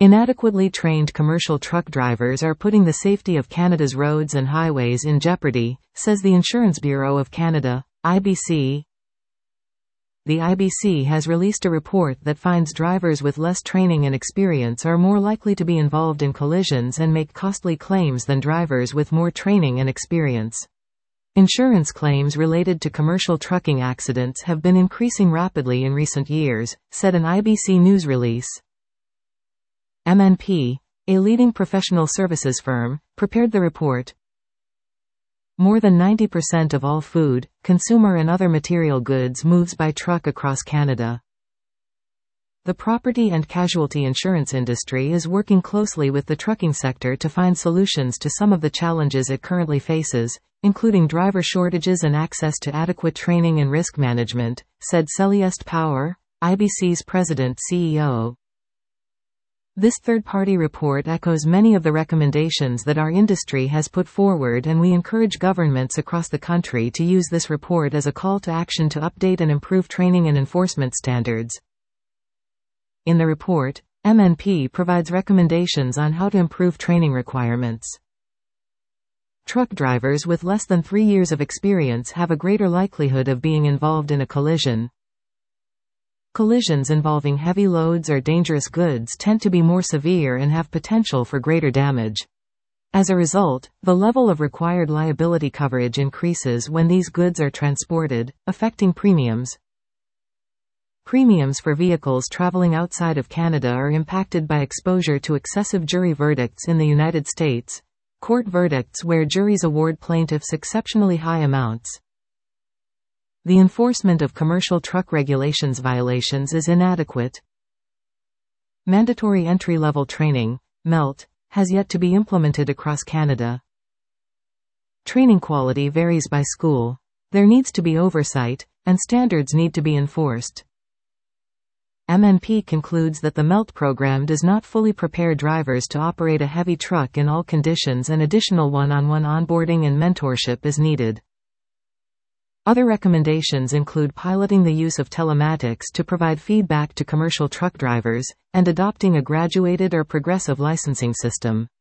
Inadequately trained commercial truck drivers are putting the safety of Canada's roads and highways in jeopardy, says the Insurance Bureau of Canada, IBC. The IBC has released a report that finds drivers with less training and experience are more likely to be involved in collisions and make costly claims than drivers with more training and experience. Insurance claims related to commercial trucking accidents have been increasing rapidly in recent years, said an IBC news release. MNP, a leading professional services firm, prepared the report. More than 90% of all food, consumer and other material goods moves by truck across Canada. The property and casualty insurance industry is working closely with the trucking sector to find solutions to some of the challenges it currently faces, including driver shortages and access to adequate training and risk management, said Celeste Power, IBC's president-CEO. This third-party report echoes many of the recommendations that our industry has put forward, and we encourage governments across the country to use this report as a call to action to update and improve training and enforcement standards. In the report, MNP provides recommendations on how to improve training requirements. Truck drivers with less than 3 years of experience have a greater likelihood of being involved in a collision. Collisions involving heavy loads or dangerous goods tend to be more severe and have potential for greater damage. As a result, the level of required liability coverage increases when these goods are transported, affecting premiums. Premiums for vehicles traveling outside of Canada are impacted by exposure to excessive jury verdicts in the United States, court verdicts where juries award plaintiffs exceptionally high amounts. The enforcement of commercial truck regulations violations is inadequate. Mandatory entry-level training, MELT, has yet to be implemented across Canada. Training quality varies by school. There needs to be oversight, and standards need to be enforced. MNP concludes that the MELT program does not fully prepare drivers to operate a heavy truck in all conditions, and additional one-on-one onboarding and mentorship is needed. Other recommendations include piloting the use of telematics to provide feedback to commercial truck drivers, and adopting a graduated or progressive licensing system.